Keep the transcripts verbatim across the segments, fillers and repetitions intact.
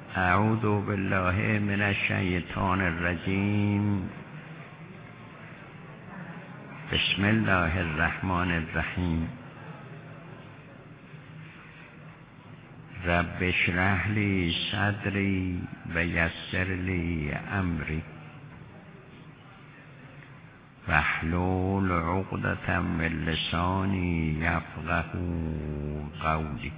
اعوذ بالله من الشیطان الرجیم. بسم الله الرحمن الرحیم. رب اشرح لی صدری و یسر لی امری واحلل عقدة من لسانی یفقهوا قولی.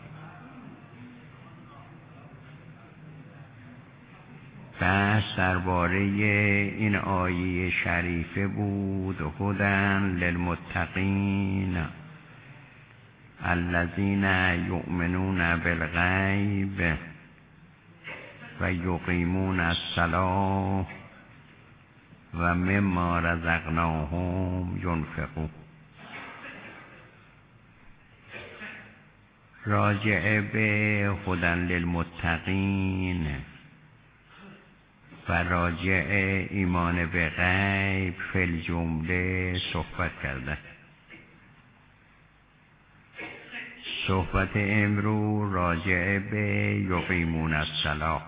بحث درباره این آیه شریفه بود. هدی للمتقین الذین یؤمنون بالغیب و یقیمون الصلاة و مما رزقناهم ینفقون. راجع به هدی للمتقین و راجع ایمان به غیب فی الجمله صحبت کرده. صحبت امروز راجع به یقیمون الصلاة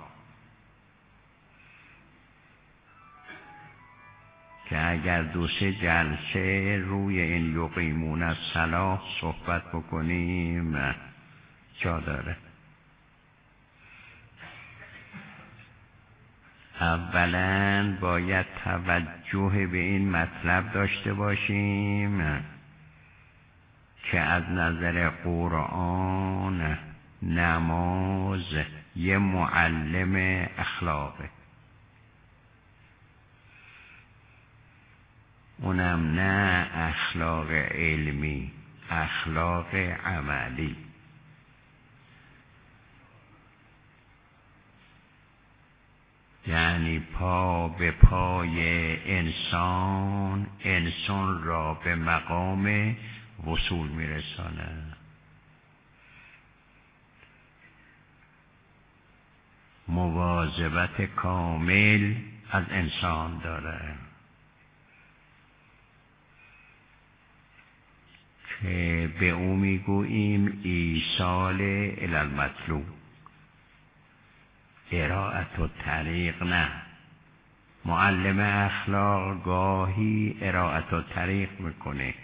که اگر دو سه جلسه روی این یقیمون الصلاة صحبت بکنیم جا داره. اولا باید توجه به این مطلب داشته باشیم که از نظر قرآن نماز یه معلم اخلاقه، اونم نه اخلاق علمی، اخلاق عملی. یعنی پا به پای انسان انسان را به مقام وصول میرسانه. مواظبت کامل از انسان داره که به او میگوییم ایصال الی المطلوب، ارائت و طریق. نه، معلم اخلاق گاهی ارائت و طریق میکنه،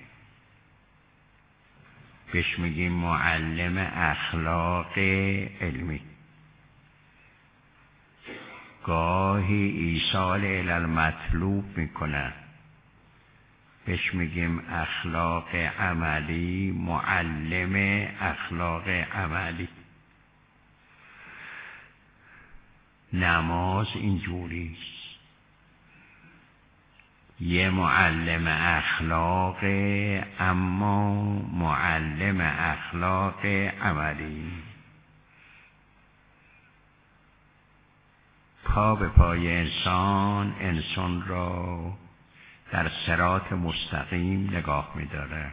بهش میگیم معلم اخلاق علمی. گاهی ایصال الی المطلوب میکنه، بهش میگیم اخلاق عملی، معلم اخلاق عملی. نماز اینجوریست، یه معلم اخلاق، اما معلم اخلاق عملی. پا به پای انسان انسان را در صراط مستقیم نگاه می‌داره.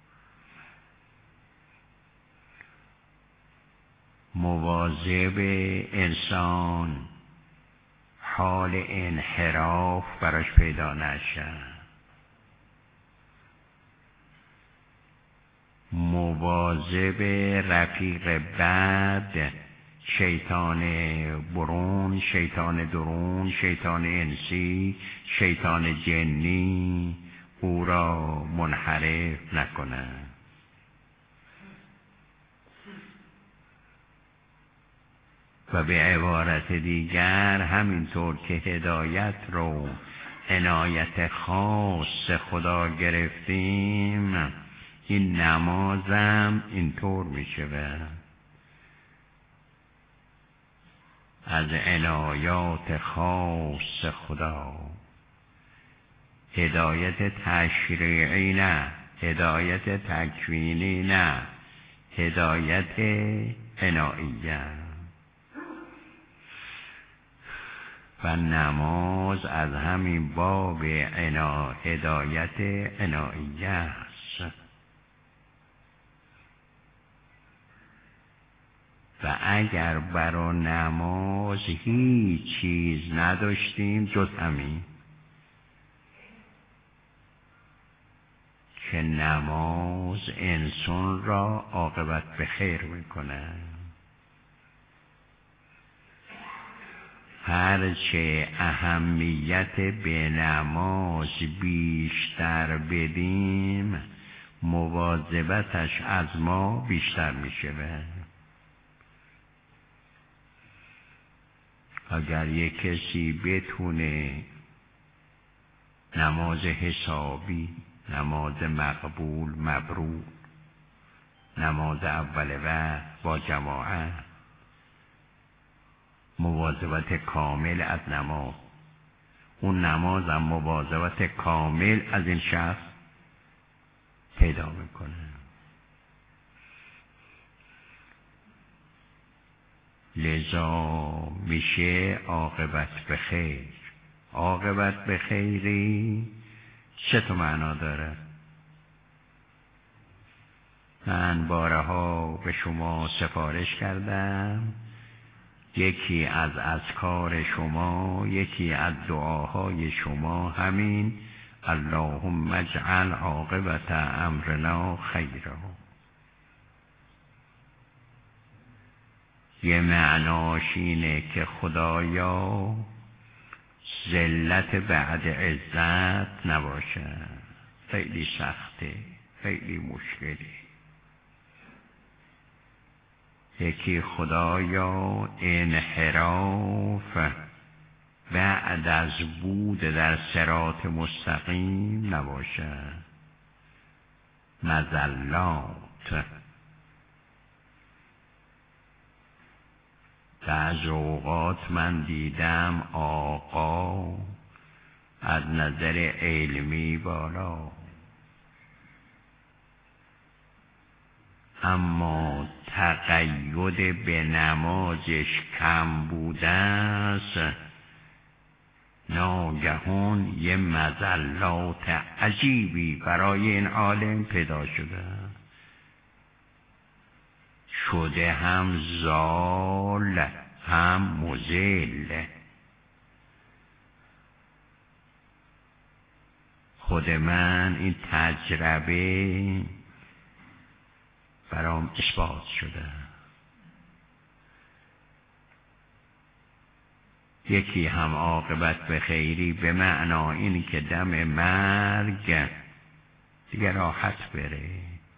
مواظب انسان حال انحراف براش پیدا نشه. مواظب رفیق بد، شیطان برون، شیطان درون، شیطان انسی، شیطان جنی او را منحرف نکنه. و به عبارت دیگر همینطور که هدایت رو عنایت خاص خدا گرفتیم، این نمازم اینطور میشه از عنایات خاص خدا. هدایت تشریعی نه، هدایت تکوینی نه، هدایت عناییه. و نماز از همین باب عنا هدایت عناییه است. و اگر برای نماز هیچ چیز نداشتیم جز همین که نماز انسان را عاقبت به خیر میکنه. هرچه اهمیت به نماز بیشتر بدیم مواظبتش از ما بیشتر میشه. اگر یک کسی بتونه نماز حسابی، نماز مقبول مبرور، نماز اول وقت با جماعت، مواظبت کامل از نماز، اون نماز هم مواظبت کامل از این شخص پیدا میکنه. لذا میشه عاقبت به خیر. عاقبت به خیری چه تو معنا داره؟ من بارها به شما سفارش کردم یکی از اذکار شما، یکی از دعاهای شما همین اللهم اجعل عاقبت امرنا خیرا. یه معناش اینه که خدایا ذلت بعد عزت نباشه. خیلی سخته، خیلی مشکلی. یکی خدایا انحراف بعد از بود در صراط مستقیم نباشه. مذلات. بعض اوقات من دیدم آقا از نظر علمی بالا، اما تقید به نمازش کم بوده است، ناگهان یه مذلات عجیبی برای این عالم پیدا شده، شده هم زال هم مذل. خود من این تجربه برام اثبات شده. یکی هم عاقبت به خیری به معنا اینی که دم مرگ دیگه راحت بره،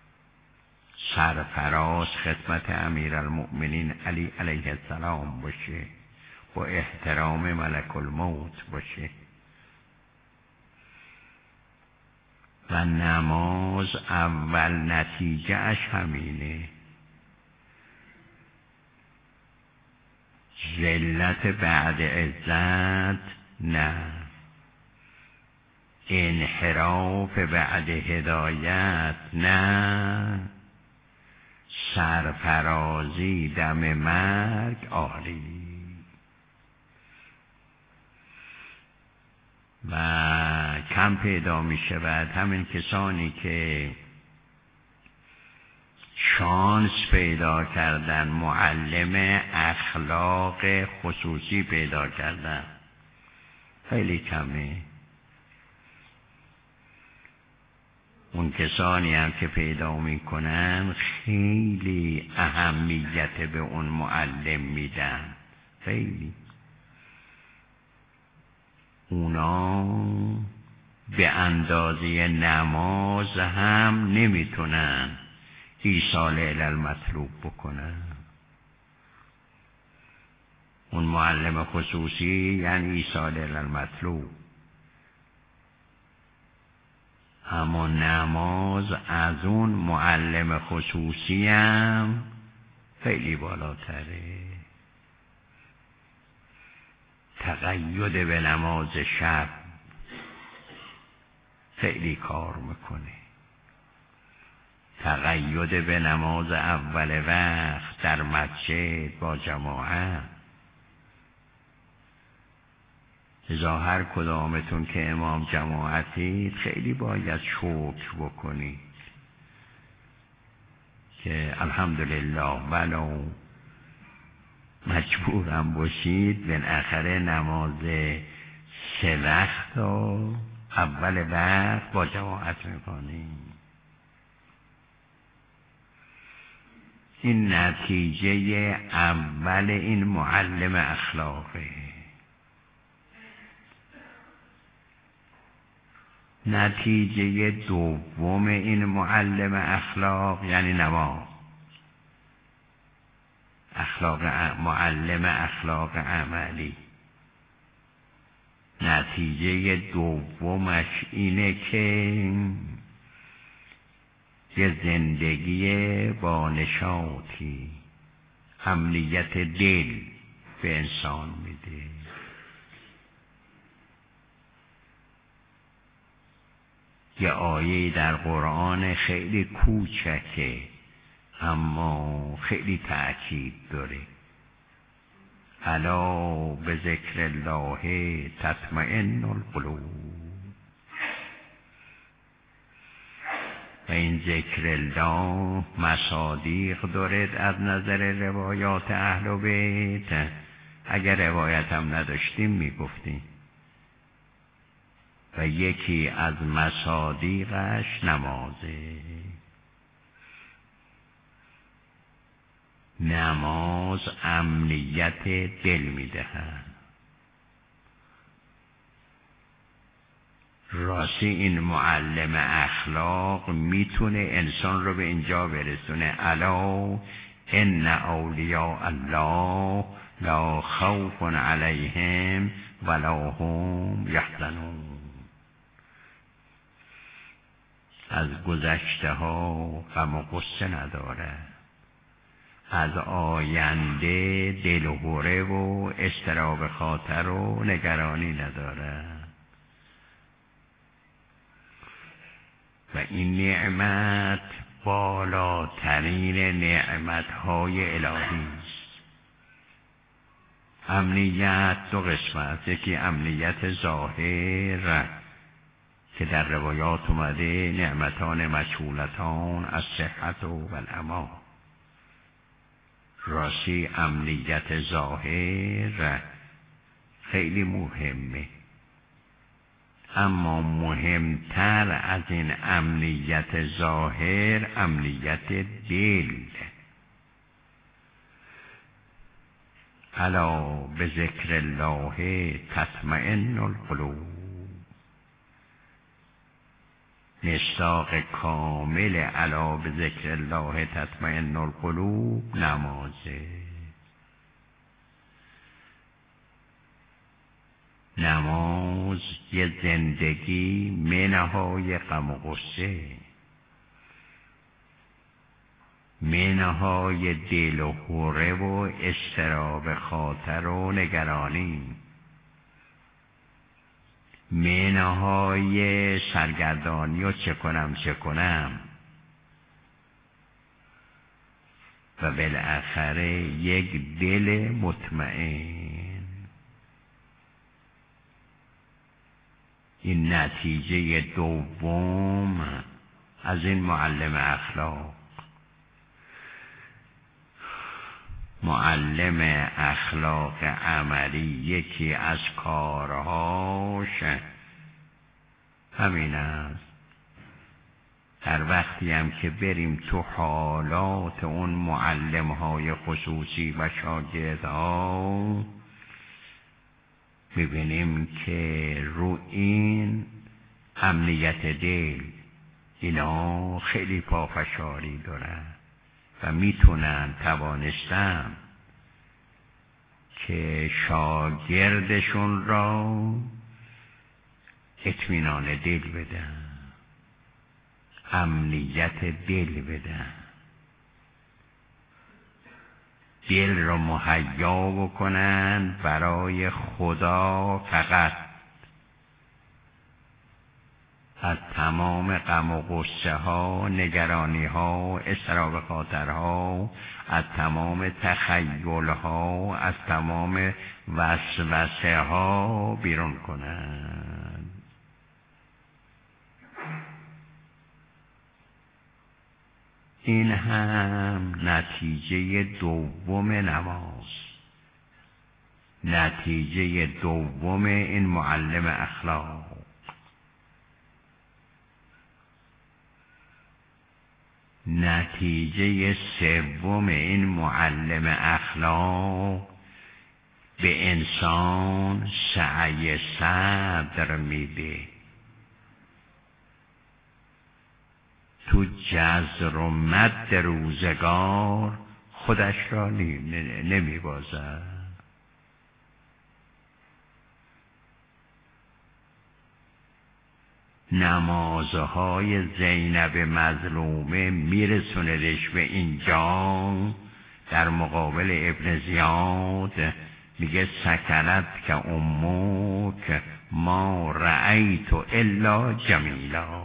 سرفراز خدمت امیرالمؤمنین علی علیه السلام باشه، با احترام ملک الموت باشه. و نماز اول نتیجه اش همینه. ذلت بعد عزت نه، انحراف بعد هدایت نه، سرفرازی دم مرگ آری. و کم پیدا می شود همین کسانی که شانس پیدا کردن، معلم اخلاق خصوصی پیدا کردن، خیلی کمه. اون کسانی هم که پیدا می کنن خیلی اهمیت به اون معلم میدن، خیلی. اونا به اندازه نماز هم نمیتونن ایصال الی المطلوب بکنن. اون معلم خصوصی یعنی ایصال الی المطلوب، اما نماز از اون معلم خصوصی هم خیلی بالاتره. تقید به نماز شب خیلی کار میکنه. تقید به نماز اول وقت در مسجد با جماعت. لذا هر کدامتون که امام جماعتید خیلی باید شکر بکنید که الحمدلله ولو مجبورم باشید بالاخره نماز سه وقت و اول وقت با جماعت میکنید. این نتیجه اول این معلم اخلاقه. نتیجه دوم این معلم اخلاق یعنی نماز. اخلاق معلم اخلاق عملی نتیجه دومش اینه که یه زندگی با نشاطی، امنیت دل به انسان میده. یه آیه در قرآن خیلی کوچکه اما خیلی تأکید داره. الا به ذکر الله تطمئن القلوب. و این ذکر الله مصادیق دارد از نظر روایات اهل بیت. اگر روایت هم نداشتیم میگفتیم. و یکی از مصادیقش نمازه. نماز امنیت دل میدهد. راستی این معلم اخلاق میتونه انسان رو به اینجا برسونه. الا ان اولیاء الله لا خوف علیهم ولا هم یحزنون. از گذشته ها غم و غصه نداره، از آینده دلهوره و اضطراب خاطر و نگرانی نداره. و این نعمت بالاترین نعمتهای الهی است. امنیت دو قسمت، یکی امنیت ظاهر که در روایات اومده نعمتان مجهولتان از صحت و الامان. راستی امنیت ظاهر خیلی مهمه، اما مهمتر از این امنیت ظاهر امنیت دل. الا به ذکر الله تطمئن القلوب. مصداق کامل الا به ذکر الله تطمئن القلوب نمازه. نماز یه زندگی منهای غم و غصه، منهای دل و هوره و اضطراب خاطر و نگرانی، منهای سرگردانی و چه کنم چه کنم و بالاخره یک دل مطمئن. این نتیجه دوم از این معلم اخلاق. معلم اخلاق عملی یکی از کارهاش همین است. در وقتی هم که بریم تو حالات اون معلم های خصوصی و شاگردها میبینیم که رو این امنیت دل اینا خیلی پافشاری دارن و میتونن توانستن که شاگردشون را اطمینان دل بدن، امنیت دل بدن، دل را مهیا بکنن برای خدا فقط. از تمام غم و غصه ها، نگرانی ها، اضطراب خاطرها، از تمام تخیل ها، از تمام وسوسه ها بیرون کنن. این هم نتیجه دوم نماز، نتیجه دوم این معلم اخلاق. نتیجه سوم این معلم اخلاق به انسان سعی صدر میده. تو جزر و مد روزگار خودش را نمی بازد. نمازهای زینب مظلومه میرسوندش به اینجا. در مقابل ابن زیاد میگه سکنت که امک ما رأیت الا جمیلا.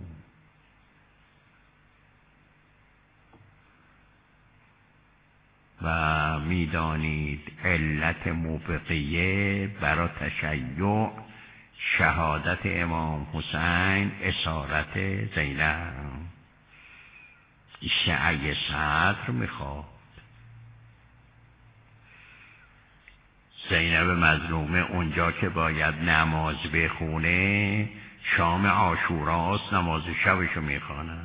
و میدانید علت موبقیه برای تشیع شهادت امام حسین اسارت زینب. شیعه صدر میخواد زینب مظلومه اونجا که باید نماز بخونه شام عاشوراست، نماز شبشو میخوانه،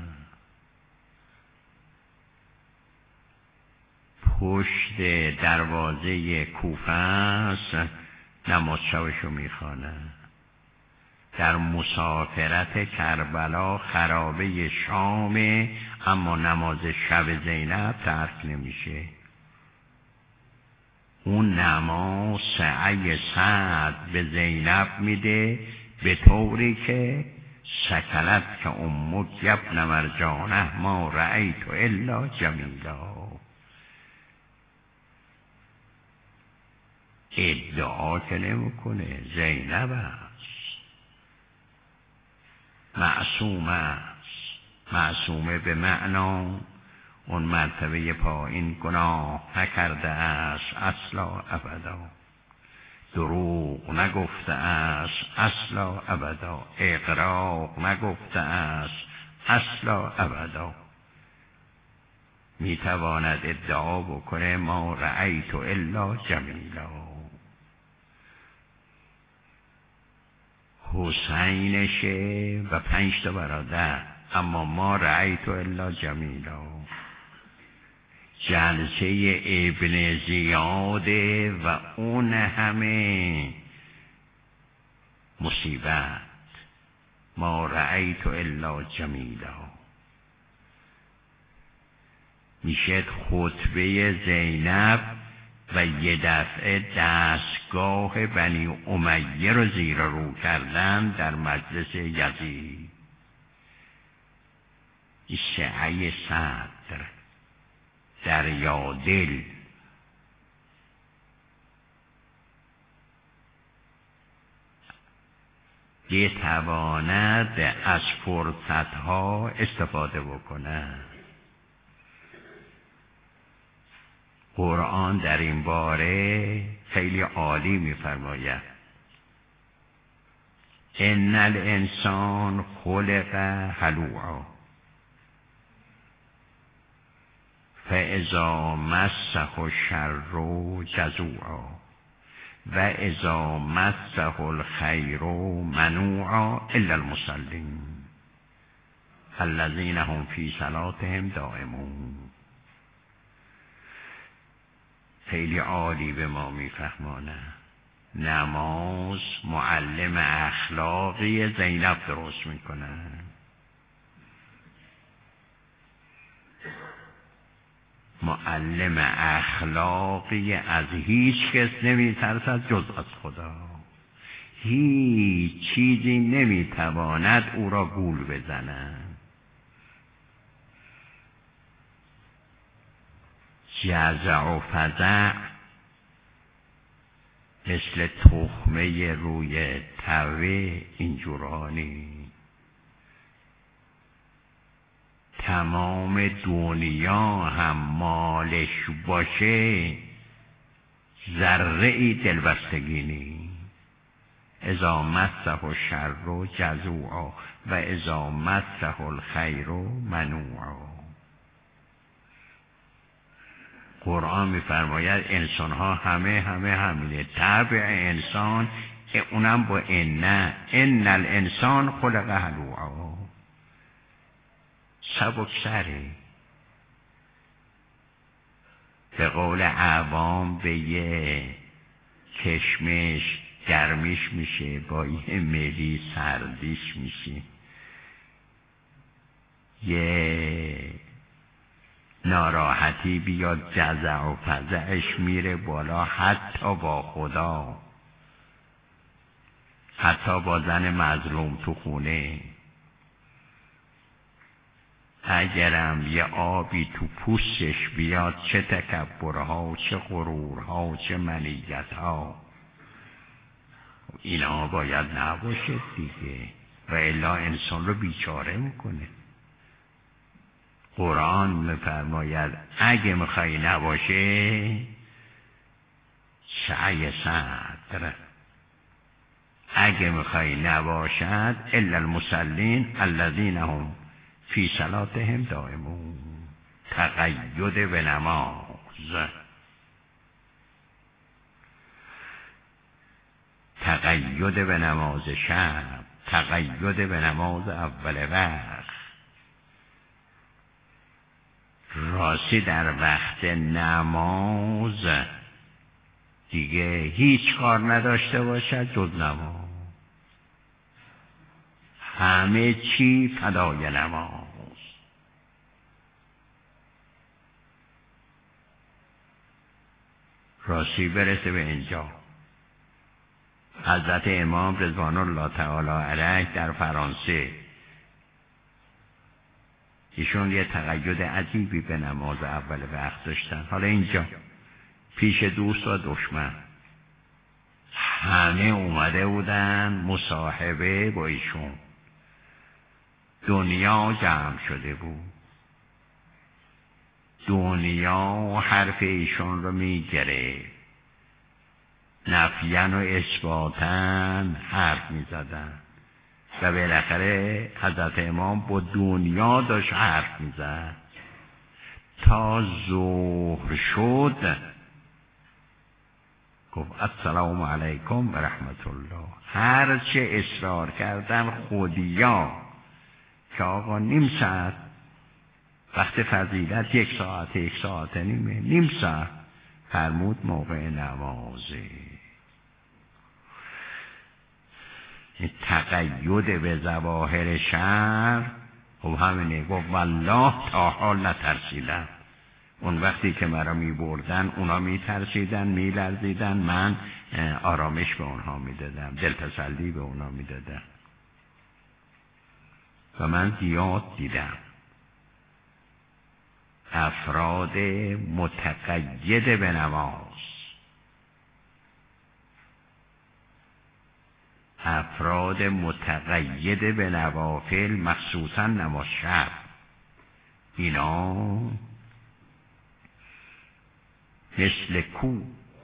پشت دروازه کوفه است نماز شبشو میخوانه. در مسافرت کربلا خرابه شامه اما نماز شب زینب ترک نمیشه. اون نماز سعی سعد به زینب میده به طوری که سکلت که امک یبن مرجانه ما رأیت الا جمیلا. ادعا که نمیکنه، زینب است، معصوم است. معصومه به معنا اون مرتبه پایین گناه نکرده است اصلا ابدا، دروغ نگفته است اصلا ابدا، اغراق نگفته است اصلا ابدا. میتواند ادعا بکنه ما رأیت الا جمیلا. حسینشه و پنج تا برادر، اما ما رأیت الا جمیلا. جلسه ابن زیاده و اون همه مصیبت، ما رأیت الا جمیلا. میشه خطبه زینب و یه دفعه دستگاه بنی امیه رو زیر رو کردن در مجلس یزید. شیعه صدر دریا دل بتواند از فرصتها استفاده بکنه. قرآن در این باره خیلی عالی می‌فرماید ان الانسان خلق هلوعا فاذا مسه الشر جزوعا و اذا مسه الخیر منوعا الا المصلین الذین هم فی صلاتهم دائمون. خیلی عالی به ما میفهمانه. نماز معلم اخلاقی زینب درست میکنه. معلم اخلاقی از هیچ کس نمیترسد جز از خدا. هیچ چیزی نمیتواند او را گول بزنه. جزع و فزع مثل تخمه روی توه اینجورانی. تمام دنیا هم مالش باشه ذره ای دلبستگی نی. اذا مسه الشر جزوعا و اذا مسه الخیر منوعا. قرآن می‌فرماید انسان ها همه همه همینه. طبع انسان اونم با ان ان الانسان خلق هلوعا. سبک سره. به قول عوام به یه کشمش گرمیش میشه، با یه ملی سردیش میشه. یه ناراحتی بیاد جزع و فزعش میره بالا، حتی با خدا، حتی با زن مظلوم تو خونه. اگرم یه آبی تو پوستش بیاد، چه تکبرها، چه غرورها، چه منیتها، اینا باید نباشه دیگه، و الا انسان رو بیچاره میکنه. قرآن میفرماید اگه میخوای نباشه سعی صدر، اگه میخوای نباشد الا المصلین الذین هم فی صلاتهم دائمون، تقید به نماز، تقید به نماز شب، تقید به نماز اول وقت. راستی در وقت نماز دیگه هیچ کار نداشته باشد جز نماز، همه چی فدای نماز. راستی برسه به اینجا، حضرت امام رضوان الله تعالی علیه در فرانسه، ایشون یه تقید عجیبی به نماز اول وقت داشتن. حالا اینجا پیش دوست و دشمن همه اومده بودن مصاحبه با ایشون، دنیا جمع شده بود، دنیا حرف ایشون رو میگره، نفیان و اثباتن حرف میزدن و بالاخره حضرت امام با دنیا داشت حرف میزد تا ظهر شد، گفت السلام علیکم و رحمت الله. هر چه اصرار کردن خودیا که آقا نیم ساعت وقت فضیلت، یک ساعت، یک ساعت نیمه، نیم ساعت، فرمود موقع نمازه. تقید به ظواهر شر، خب همینه. گفت والله تا حال نترسیدم، اون وقتی که مرا می بردن اونا می ترسیدن، می لرزیدن، من آرامش به اونها می دادم، دل تسلی به اونا می دادم. و من زیاد دیدم افراد متقید به نماز، افراد متقید به نوافل، مخصوصا نماز شب، اینا مثل کوه،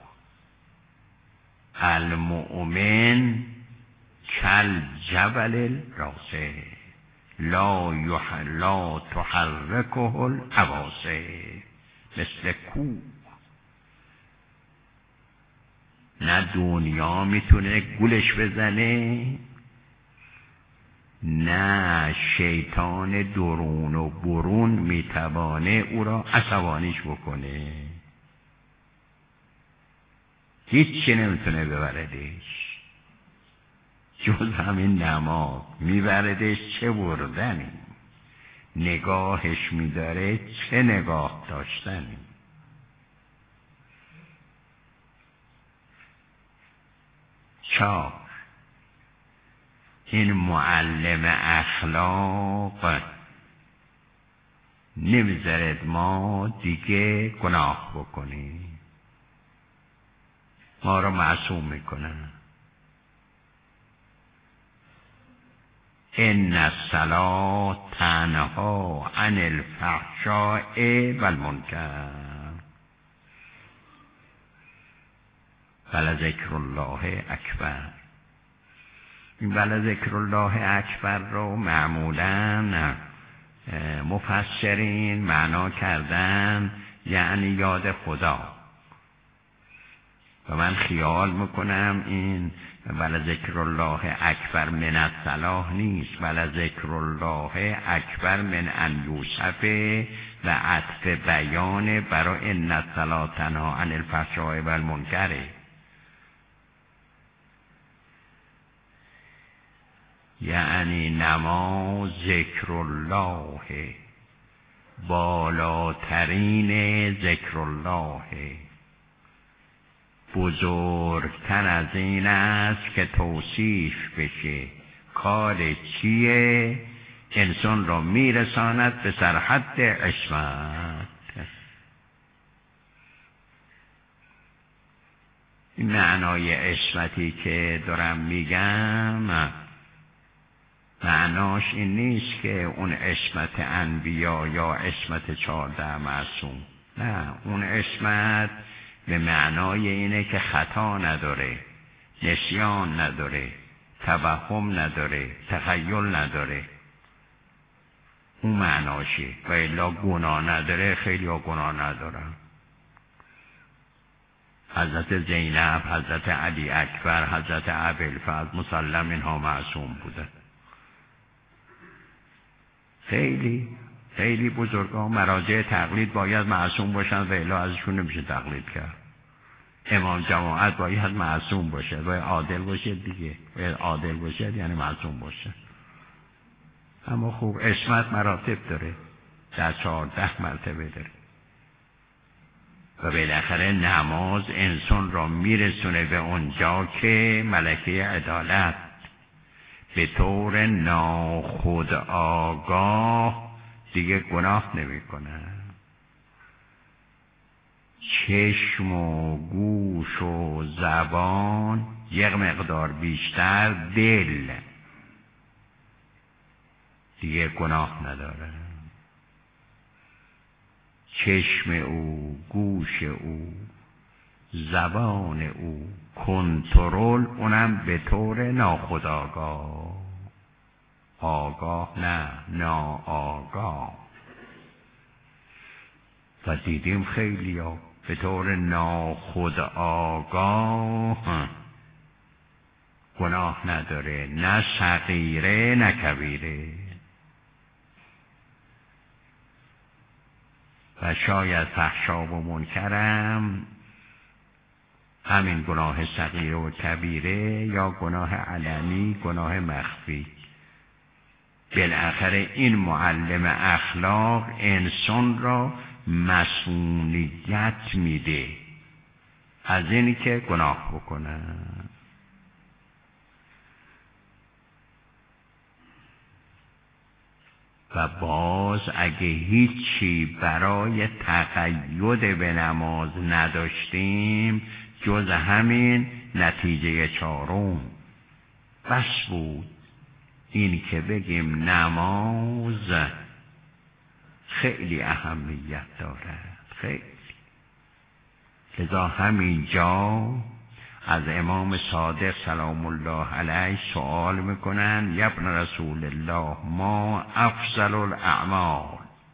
المؤمن کل جبل راسه لا یح لا تحرکه العواصف، مثل کوه، نه دنیا میتونه گولش بزنه، نه شیطان درون و برون میتوانه او را عصبانیش بکنه، هیچی نمیتونه ببردش جز همین نماز. میبردش چه بردنی، نگاهش میداره چه نگاه داشتنی. چهار، این معلم اخلاق نمیذارد ما دیگه گناه بکنیم، ما رو معصوم میکنه. ان الصلاة تنها عن الفحشاء والمنکر ولذکر الله اکبر. این ولذکر الله اکبر رو معمولاً مفسرین معنا کردن یعنی یاد خدا، و من خیال میکنم این ولذکر الله اکبر من الصلاح نیست، ولذکر الله اکبر من ان یوصف و عطف بیان برای ان الصلاة تنها عن الفحشاء والمنکر. یعنی نماز ذکر الله، بالاترین ذکر الله، بزرگتر از این است که توصیف بشه کار چیه، انسان را میرساند به سرحد عصمت. این معنای عصمتی که دارم میگم معناش این نیست که اون عصمت انبیا یا عصمت چهارده معصوم، نه، اون عصمت به معنای اینه که خطا نداره، نسیان نداره، توهم نداره، تخیل نداره، اون معناشه. و الا گناه نداره، خیلی ها گناه ندارن. حضرت زینب، حضرت علی اکبر، حضرت ابوالفضل مسلم اینها معصوم بودن. خیلی خیلی بزرگان مراجع تقلید باید معصوم باشن و الا ازشون نمیشه تقلید کرد. امام جماعت باید معصوم باشه، باید عادل باشه دیگه، باید عادل باشه یعنی معصوم باشه. اما خوب عصمت مراتب داره، در چهارده مرتبه داره و بالاخره نماز انسان را میرسونه به اونجا که ملکه عدالت به طور ناخودآگاه دیگه گناه نمی کنه. چشم و گوش و زبان، یک مقدار بیشتر دل دیگه گناه نداره. چشم او، گوش او، زبان او، کنترل اونم به طور ناخودآگاه، آگاه نه، ناآگاه. و دیدیم خیلی ها به طور ناخودآگاه گناه نداره، نه صغیره نه کبیره. و شاید فحشا و منکرم همین گناه صغیره و کبیره یا گناه علنی، گناه مخفی. بالاخره این معلم اخلاق انسان را مسئولیت میده از اینی که گناه بکنه. و باز اگه هیچی برای تقید به نماز نداشتیم جز همین نتیجه چهارم بس بود، این که بگیم نماز خیلی اهمیت دارد، خیلی. لذا همینجا از امام صادق سلام الله علیه سوال میکنن یا ابن رسول الله ما افضل الاعمال،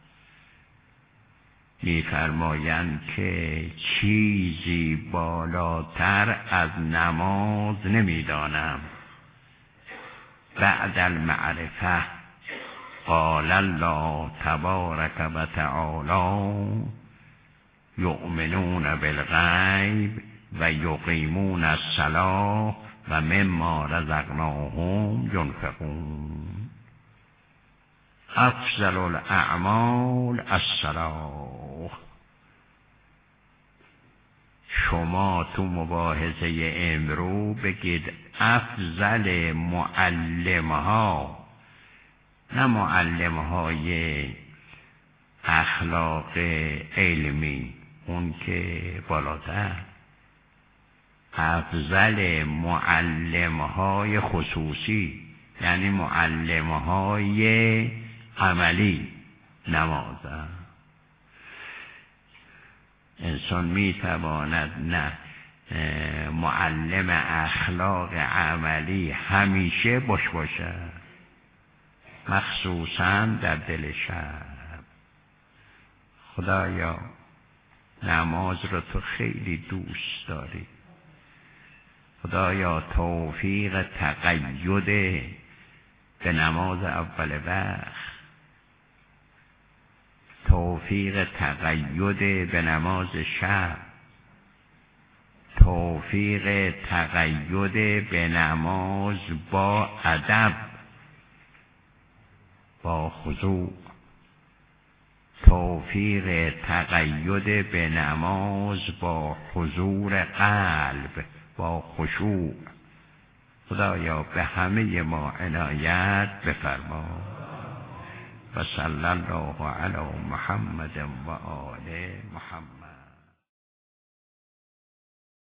میفرمایند که چیزی بالاتر از نماز نمیدانم. بعد المعرفه قال الله تبارک و تعالی یؤمنون بالغیب و یقیمون الصلاة و مما رزقناهم ينفقون. افضل الاعمال الصلاة. شما تو مباحثه امرو بگید افضل معلمها، نه معلمهای اخلاق علمی، اون که بالاتر، افضل معلمهای خصوصی یعنی معلمهای عملی نماز. انسان میتواند نه معلم اخلاق عملی همیشه باش باشه، مخصوصا در دل شب. خدایا نماز رو تو خیلی دوست داری، خدایا توفیق تقید به نماز اول وقت، توفیق تقید به نماز شب، توفیق تقید به نماز با ادب با خضوع، توفیق تقید به نماز با حضور قلب، با خشوع. خدایا به همه ما عنایت بفرما. و صلی الله علی محمد و آل محمد.